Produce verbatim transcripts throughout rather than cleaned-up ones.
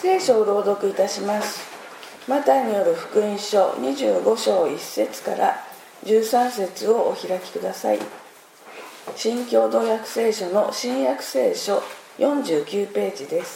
聖書を朗読いたします。マタイによる福音書にじゅうご章いち節からじゅうさん節をお開きください。新共同訳聖書の新約聖書よんじゅうきゅうページです。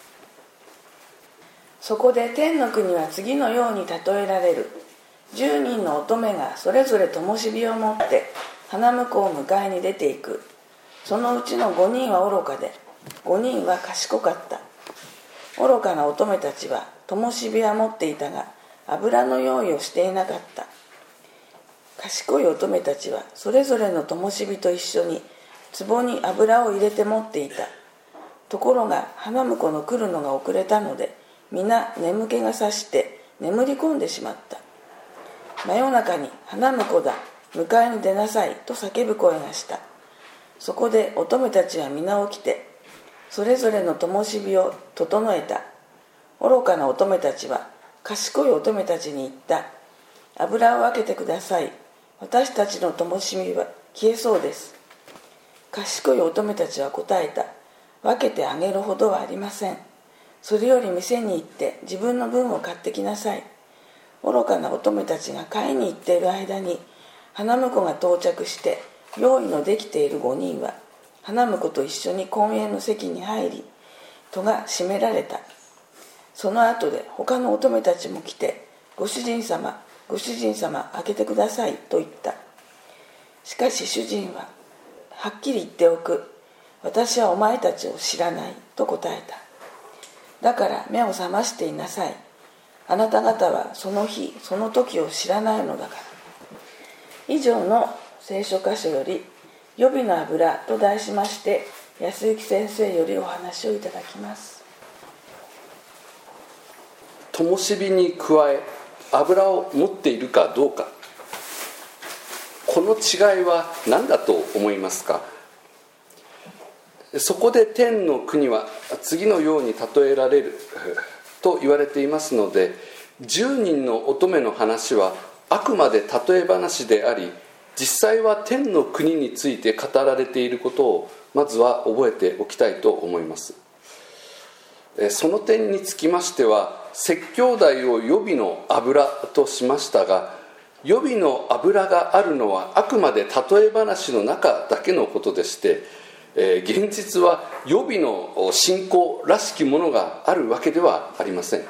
そこで天の国は次のように例えられる。じゅうにんの乙女がそれぞれ灯火を持って花婿を迎えに出ていく。そのうちのごにんは愚かで、ごにんは賢かった。愚かな乙女たちは灯火は持っていたが、油の用意をしていなかった。賢い乙女たちはそれぞれの灯火と一緒に壺に油を入れて持っていた。ところが花婿の来るのが遅れたので、皆眠気がさして眠り込んでしまった。真夜中に花婿だ、迎えに出なさいと叫ぶ声がした。そこで乙女たちは皆起きて、それぞれの灯火を整えた。愚かな乙女たちは賢い乙女たちに言った。油を分けてください。私たちの灯火は消えそうです。賢い乙女たちは答えた。分けてあげるほどはありません。それより店に行って自分の分を買ってきなさい。愚かな乙女たちが買いに行っている間に、花婿が到着して用意のできているごにんは花婿と一緒に婚宴の席に入り、戸が閉められた。その後で他の乙女たちも来て、ご主人様、ご主人様、開けてくださいと言った。しかし主人は、はっきり言っておく。私はお前たちを知らないと答えた。だから目を覚ましていなさい。あなた方はその日、その時を知らないのだから。以上の聖書箇所より、予備の油と題しまして、安幸先生よりお話をいただきます。 灯火に加え、油を持っているかどうか、この違いは何だと思いますか？そこで天の国は次のように例えられると言われていますので、じゅうにんの乙女の話はあくまで例え話であり、実際は天の国について語られていることをまずは覚えておきたいと思います。その点につきましては、説教題を予備の油としましたが、予備の油があるのはあくまで例え話の中だけのことでして、現実は予備の信仰らしきものがあるわけではありません。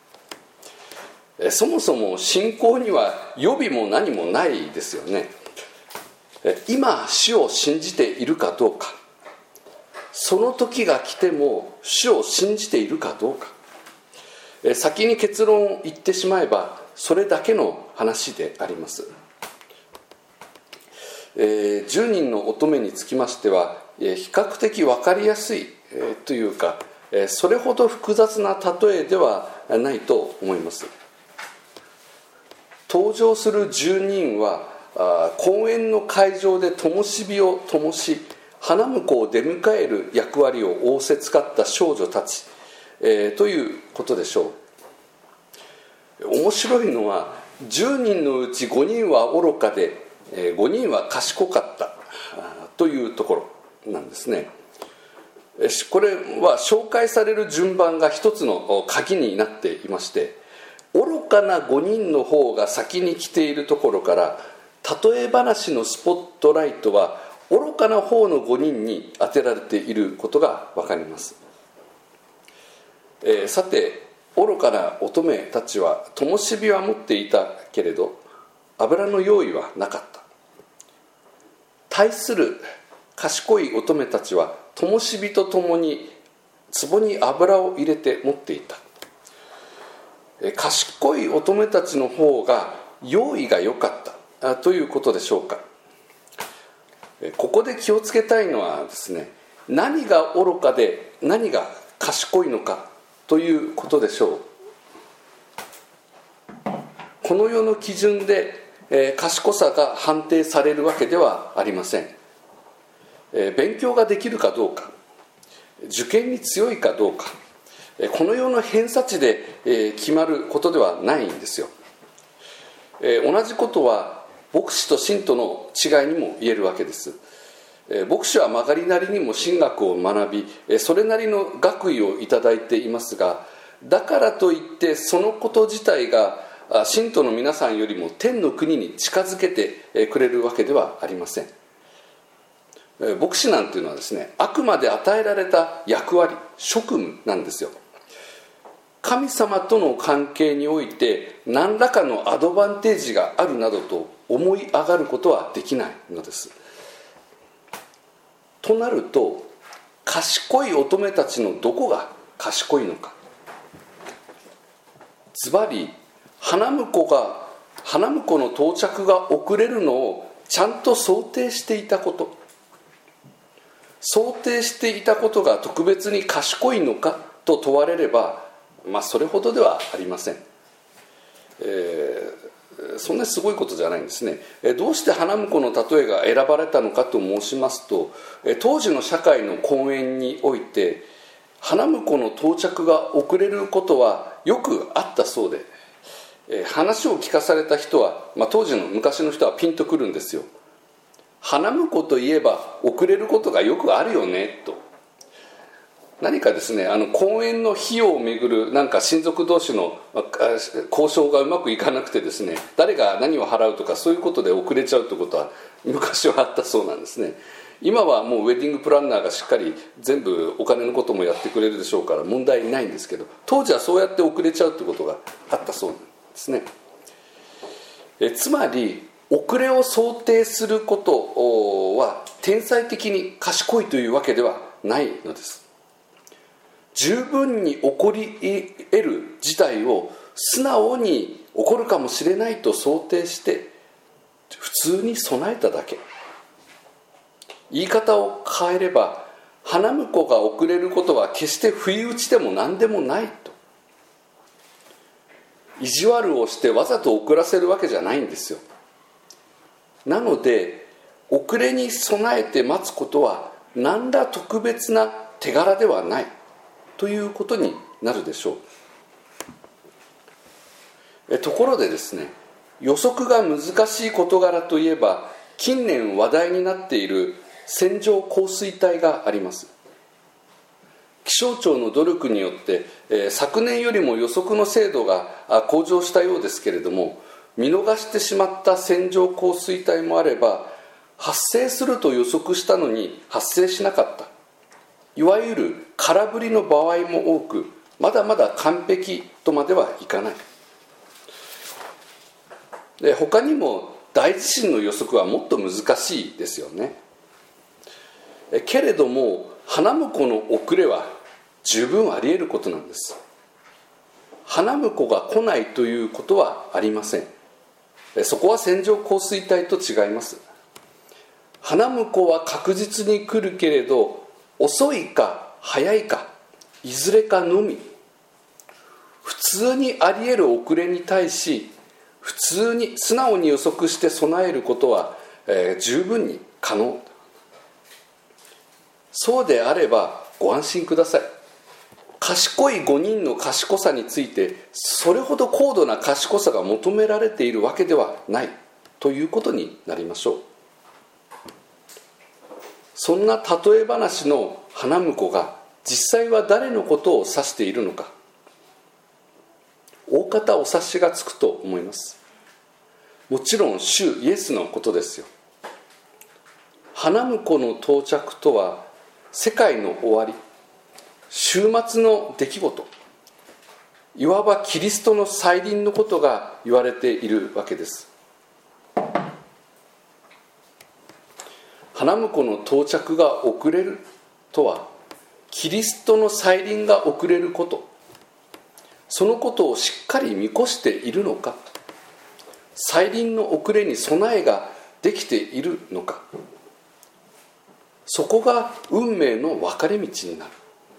そもそも信仰には予備も何もないですよね。今主を信じているかどうか、その時が来ても主を信じているかどうか、先に結論を言ってしまえばそれだけの話であります。えー、じゅうにんの乙女につきましては比較的分かりやすい、えー、というか、それほど複雑な例えではないと思います。登場するじゅうにんは婚宴の会場で灯火を灯し、花婿を出迎える役割を仰せつかった少女たち、えー、ということでしょう。面白いのは、じゅうにんのうちごにんは愚かでごにんは賢かったというところなんですね。これは紹介される順番が一つの鍵になっていまして、愚かなごにんの方が先に来ているところから、例え話のスポットライトは愚かな方のごにんに当てられていることが分かります。えー、さて、愚かな乙女たちは灯火は持っていたけれど油の用意はなかった。対する賢い乙女たちは灯火とともに壺に油を入れて持っていた。賢い乙女たちの方が用意が良かったということでしょうか。ここで気をつけたいのはですね、何が愚かで何が賢いのかということでしょう。この世の基準で、えー、賢さが判定されるわけではありません。えー、勉強ができるかどうか、受験に強いかどうか、えー、この世の偏差値で、えー、決まることではないんですよ。えー、同じことは牧師と信徒の違いにも言えるわけです。牧師は曲がりなりにも神学を学び、それなりの学位をいただいていますが、 だからといってそのこと自体が信徒の皆さんよりも天の国に近づけてくれるわけではありません。牧師なんていうのはですね、あくまで与えられた役割、職務なんですよ。神様との関係において何らかのアドバンテージがあるなどと思い上がることはできないのです。となると、賢い乙女たちのどこが賢いのか。つまり花婿が花婿の到着が遅れるのをちゃんと想定していたこと、想定していたことが特別に賢いのかと問われれば、まあそれほどではありません。えー、そんなにすごいことじゃないんですね。どうして花婿の例えが選ばれたのかと申しますと、当時の社会の公園において花婿の到着が遅れることはよくあったそうで、話を聞かされた人は、まあ、当時の昔の人はピンとくるんですよ。花婿といえば遅れることがよくあるよねと。何かですね、あの公園の費用をめぐるなんか親族同士の交渉がうまくいかなくてですね、誰が何を払うとかそういうことで遅れちゃうということは昔はあったそうなんですね。今はもうウェディングプランナーがしっかり全部お金のこともやってくれるでしょうから問題ないんですけど、当時はそうやって遅れちゃうということがあったそうなんですね。えつまり遅れを想定することは天才的に賢いというわけではないのです。十分に起こり得る事態を素直に起こるかもしれないと想定して普通に備えただけ。言い方を変えれば、花婿が遅れることは決して不意打ちでも何でもないと。意地悪をしてわざと遅らせるわけじゃないんですよ。なので遅れに備えて待つことは何ら特別な手柄ではないということになるでしょう。えところでですね、予測が難しい事柄といえば近年話題になっている線状降水帯があります。気象庁の努力によって、えー、昨年よりも予測の精度が向上したようですけれども、見逃してしまった線状降水帯もあれば、発生すると予測したのに発生しなかった、いわゆる空振りの場合も多く、まだまだ完璧とまではいかない。で、他にも大地震の予測はもっと難しいですよね。けれども花婿の遅れは十分あり得ることなんです。花婿が来ないということはありません。そこは線状降水帯と違います。花婿は確実に来るけれど、遅いか早いかいずれかのみ。普通にあり得る遅れに対し、普通に素直に予測して備えることは、えー、十分に可能。そうであればご安心ください。賢いごにんの賢さについてそれほど高度な賢さが求められているわけではないということになりましょう。そんな例え話の花婿が実際は誰のことを指しているのか、大方お察しがつくと思います。もちろん主イエスのことですよ。花婿の到着とは世界の終わり、終末の出来事、いわばキリストの再臨のことが言われているわけです。花婿の到着が遅れるとは、キリストの再臨が遅れること、そのことをしっかり見越しているのか、再臨の遅れに備えができているのか、そこが運命の分かれ道になる。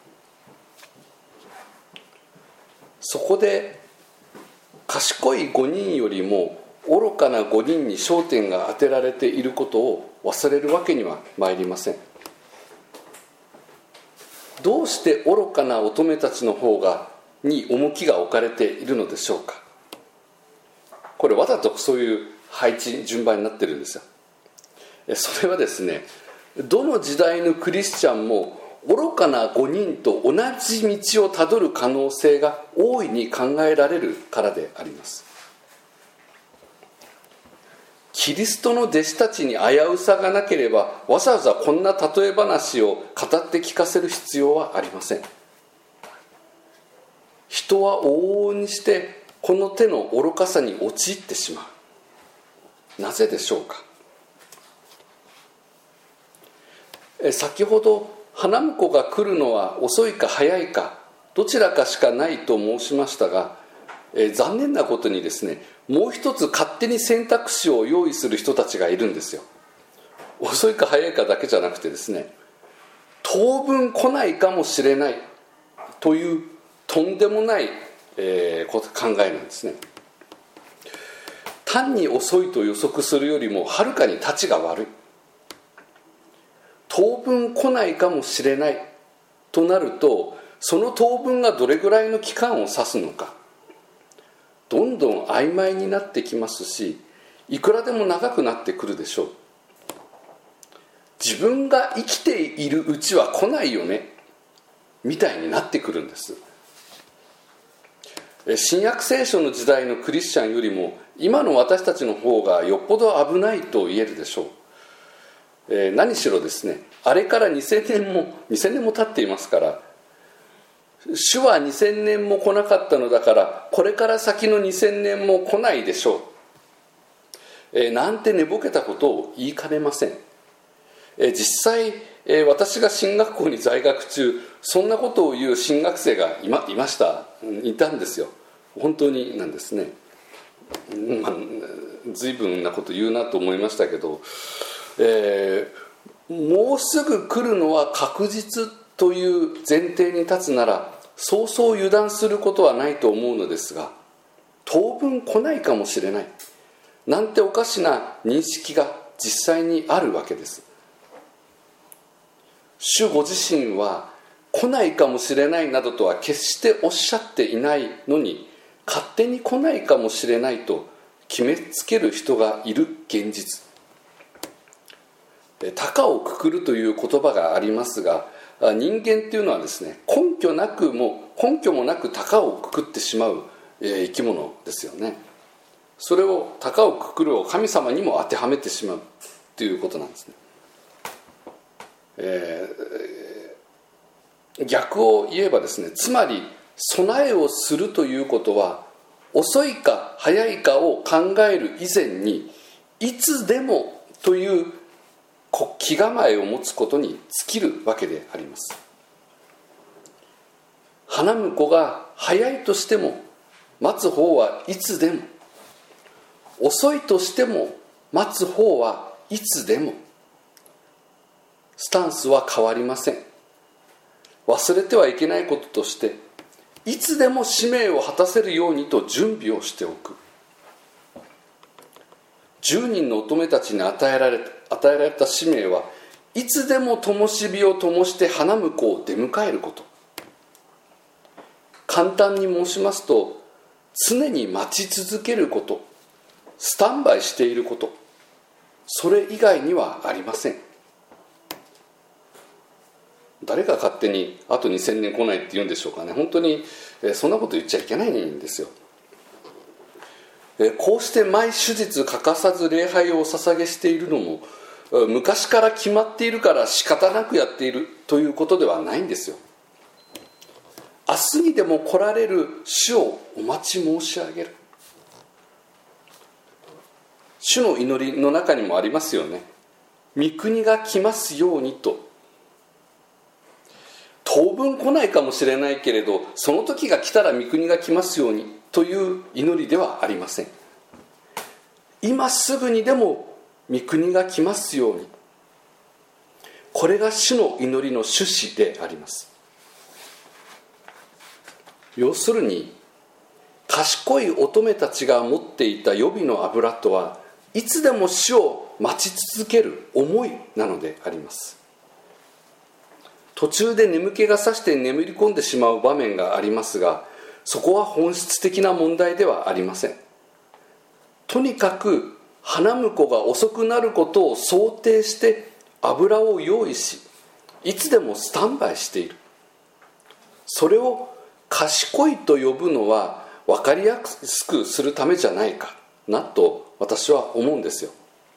そこで賢いごにんよりも愚かなごにんに焦点が当てられていることを忘れるわけには参りません。どうして愚かな乙女たちの方がに重きが置かれているのでしょうか。これわざとそういう配置順番になってるんですよ。それはですね、どの時代のクリスチャンも愚かなごにんと同じ道をたどる可能性が大いに考えられるからであります。キリストの弟子たちに危うさがなければ、わざわざこんな例え話を語って聞かせる必要はありません。人は往々にしてこの手の愚かさに陥ってしまう。なぜでしょうか。え先ほど花婿が来るのは遅いか早いかどちらかしかないと申しましたが、え残念なことにですね、もう一つ勝手に選択肢を用意する人たちがいるんですよ。遅いか早いかだけじゃなくてですね、当分来ないかもしれないというとんでもない、えー、考えなんですね。単に遅いと予測するよりもはるかにたちが悪い。当分来ないかもしれないとなると、その当分がどれぐらいの期間を指すのか、どんどん曖昧になってきますし、いくらでも長くなってくるでしょう。自分が生きているうちは来ないよねみたいになってくるんです。新約聖書の時代のクリスチャンよりも今の私たちの方がよっぽど危ないと言えるでしょう。えー、何しろですね、あれからにせんねんもにせんねんも経っていますから、主はにせんねんも来なかったのだからこれから先のにせんねんも来ないでしょう、えー、なんて寝ぼけたことを言いかねません。えー、実際、えー、私が進学校に在学中そんなことを言う進学生がい ま, いましたいたんですよ。本当になんですね。まあ、随分なこと言うなと思いましたけど、えー、もうすぐ来るのは確実という前提に立つならそうそう油断することはないと思うのですが、当分来ないかもしれないなんておかしな認識が実際にあるわけです。主ご自身は来ないかもしれないなどとは決しておっしゃっていないのに、勝手に来ないかもしれないと決めつける人がいる現実。高をくくるという言葉がありますが、人間っていうのはですね、根拠なくも根拠もなく高をくくってしまう生き物ですよね。それを高をくくるを神様にも当てはめてしまうということなんですね。えー、逆を言えばですね、つまり備えをするということは遅いか早いかを考える以前にいつでもという気構えを持つことに尽きるわけであります。花婿が早いとしても待つ方はいつでも、遅いとしても待つ方はいつでも、スタンスは変わりません。忘れてはいけないこととして、いつでも使命を果たせるようにと準備をしておく。じゅうにんの乙女たちに与えられた、与えられた使命はいつでも灯火を灯して花婿を出迎えること。簡単に申しますと、常に待ち続けること、スタンバイしていること、それ以外にはありません。誰が勝手にあとにせんねん来ないって言うんでしょうかね。本当にそんなこと言っちゃいけないんですよ。こうして毎手日欠かさず礼拝をお捧げしているのも、昔から決まっているから仕方なくやっているということではないんですよ。明日にでも来られる主をお待ち申し上げる。主の祈りの中にもありますよね。御国が来ますようにと。当分来ないかもしれないけれど、その時が来たら御国が来ますようにという祈りではありません。今すぐにでも御国が来ますように。これが主の祈りの趣旨であります。要するに、賢い乙女たちが持っていた予備の油とはいつでも主を待ち続ける思いなのであります。途中で眠気がさして眠り込んでしまう場面がありますが、そこは本質的な問題ではありません。とにかく花婿が遅くなることを想定して油を用意し、 いつでもスタンバイしている。それを賢いと呼ぶのは分かりやすくするためじゃないかなと私は思うんですよ。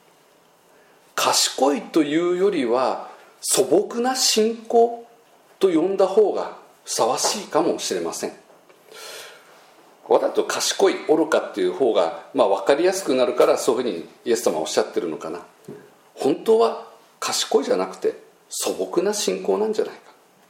賢いというよりは素朴な信仰と呼んだ方がふさわしいかもしれません。わざと賢い愚かっていう方が、まあ、分かりやすくなるからそういうふうにイエス様はおっしゃってるのかな。本当は賢いじゃなくて素朴な信仰なんじゃない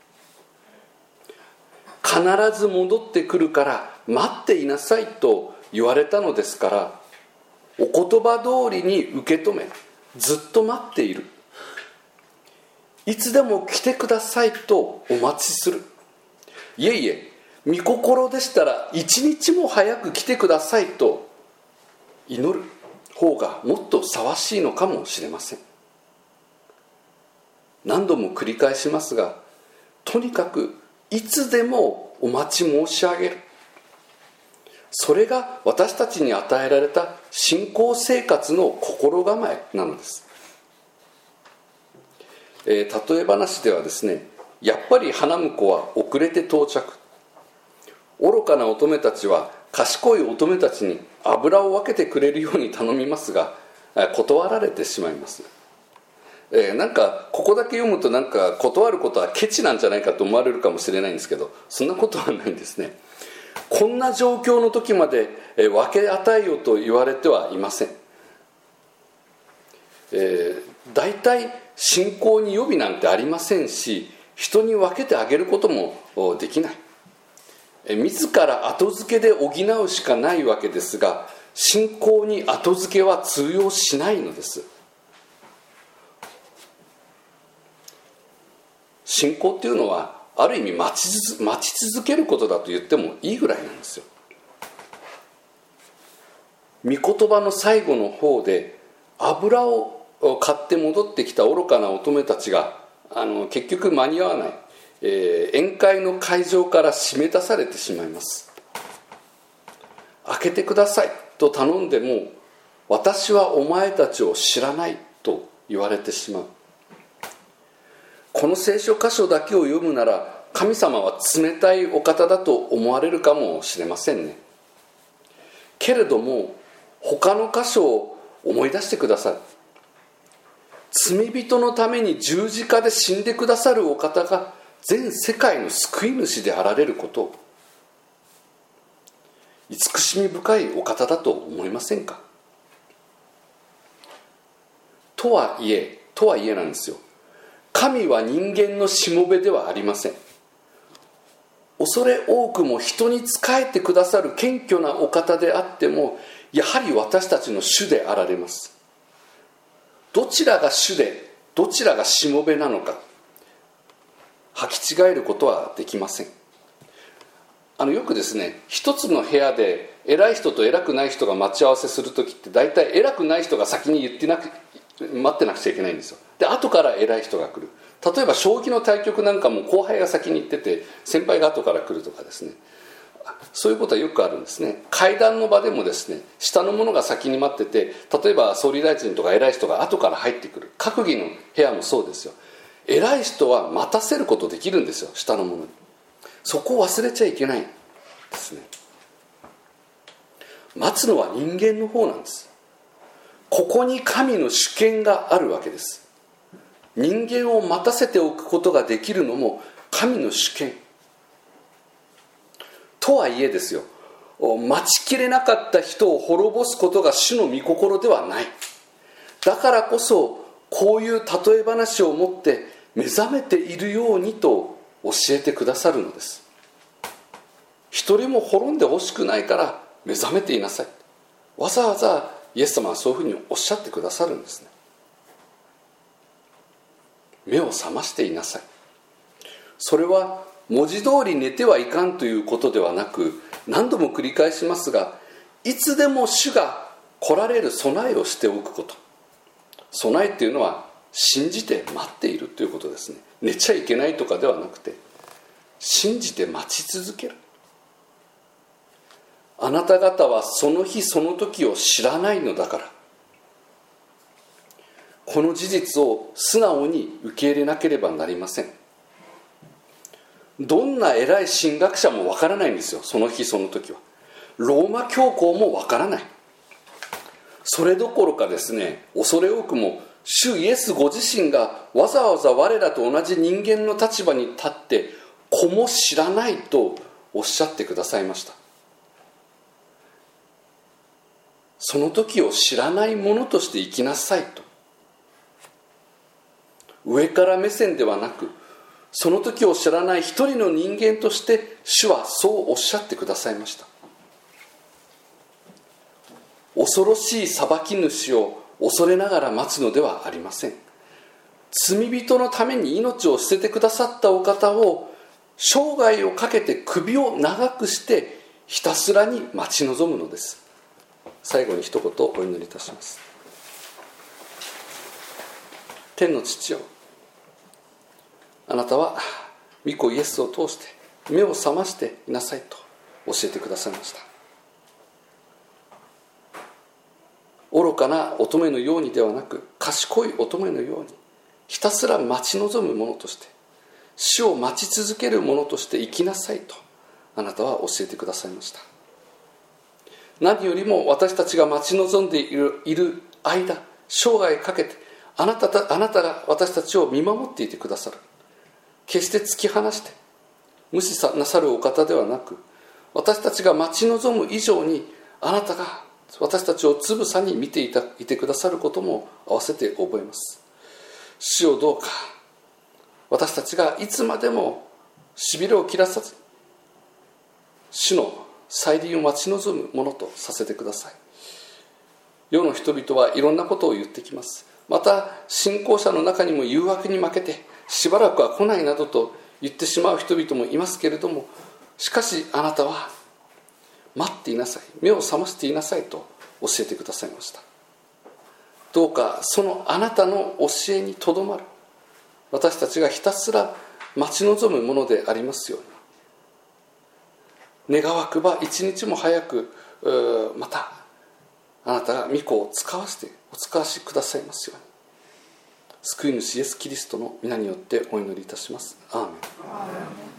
か。必ず戻ってくるから待っていなさいと言われたのですから、お言葉通りに受け止めずっと待っている。いつでも来てくださいとお待ちする。いえいえ、御心でしたら一日も早く来てくださいと祈る方がもっとふさわしいのかもしれません。何度も繰り返しますが、とにかくいつでもお待ち申し上げる。それが私たちに与えられた信仰生活の心構えなのです。えー、例え話ではですね、やっぱり花婿は遅れて到着。愚かな乙女たちは賢い乙女たちに油を分けてくれるように頼みますが、断られてしまいます。えー、なんかここだけ読むとなんか断ることはケチなんじゃないかと思われるかもしれないんですけど、そんなことはないんですね。こんな状況の時まで分け与えようと言われてはいません。えー、大体信仰に予備なんてありませんし、人に分けてあげることもできない。えー、自ら後付けで補うしかないわけですが、信仰に後付けは通用しないのです。信仰っていうのはある意味待ち続、待ち続けることだと言ってもいいぐらいなんですよ。御言葉の最後の方で油を買って戻ってきた愚かな乙女たちがあの結局間に合わない、えー、宴会の会場から締め出されてしまいます。開けてくださいと頼んでも、私はお前たちを知らないと言われてしまう。この聖書箇所だけを読むなら、神様は冷たいお方だと思われるかもしれませんね。けれども他の箇所を思い出してください。罪人のために十字架で死んでくださるお方が全世界の救い主であられることを、慈しみ深いお方だと思いませんか。とはいえとはいえなんですよ。神は人間のしもべではありません。恐れ多くも人に仕えてくださる謙虚なお方であっても、やはり私たちの主であられます。どちらが主でどちらがしもべなのか履き違えることはできません。あのよくですね、一つの部屋で偉い人と偉くない人が待ち合わせするときって、大体偉くない人が先に言ってなく待ってなくちゃいけないんですよ。で後から偉い人が来る。例えば将棋の対局なんかも後輩が先に行ってて先輩が後から来るとかですね、そういうことはよくあるんですね。会談の場でもですね、下の者が先に待ってて、例えば総理大臣とか偉い人が後から入ってくる。閣議の部屋もそうですよ。偉い人は待たせることできるんですよ、下の者に。そこを忘れちゃいけないんですね。待つのは人間の方なんです。ここに神の主権があるわけです。人間を待たせておくことができるのも神の主権。とはいえですよ、待ちきれなかった人を滅ぼすことが主の御心ではない。だからこそこういう例え話を持って目覚めているようにと教えてくださるのです。一人も滅んでほしくないから目覚めていなさい。わざわざイエス様はそういうふうにおっしゃってくださるんですね。目を覚ましていなさい。それは文字通り寝てはいかんということではなく、何度も繰り返しますが、いつでも主が来られる備えをしておくこと。備えっていうのは信じて待っているということですね。寝ちゃいけないとかではなくて、信じて待ち続ける。あなた方はその日その時を知らないのだから。 この事実を素直に受け入れなければなりません。どんな偉い神学者もわからないんですよ、その日その時は。ローマ教皇もわからない。それどころかですね、恐れ多くも主イエスご自身がわざわざ我らと同じ人間の立場に立って子も知らないとおっしゃってくださいました。その時を知らないものとして生きなさいと。上から目線ではなく、その時を知らない一人の人間として主はそうおっしゃってくださいました。恐ろしい裁き主を恐れながら待つのではありません。罪人のために命を捨ててくださったお方を生涯をかけて首を長くしてひたすらに待ち望むのです。最後に一言お祈りいたします。天の父よ、あなたは御子イエスを通して目を覚ましていなさいと教えてくださいました。愚かな乙女のようにではなく、賢い乙女のようにひたすら待ち望む者として、死を待ち続ける者として生きなさいとあなたは教えてくださいました。何よりも私たちが待ち望んでいる、いる間、生涯かけてあなたた、あなたが私たちを見守っていてくださる。決して突き放して無視なさるお方ではなく、私たちが待ち望む以上にあなたが私たちをつぶさに見ていたいてくださることも合わせて覚えます。主よ、どうか私たちがいつまでもしびれを切らさず、主の再臨を待ち望むものとさせてください。世の人々はいろんなことを言ってきます。また信仰者の中にも誘惑に負けてしばらくは来ないなどと言ってしまう人々もいますけれども、しかしあなたは待っていなさい、目を覚ましていなさいと教えてくださいました。どうかそのあなたの教えにとどまる私たちがひたすら待ち望むものでありますように、願わくば一日も早くまたあなたが御子を使わせてお使わしくださいますように、救い主イエスキリストの皆によってお祈りいたします。アーメン。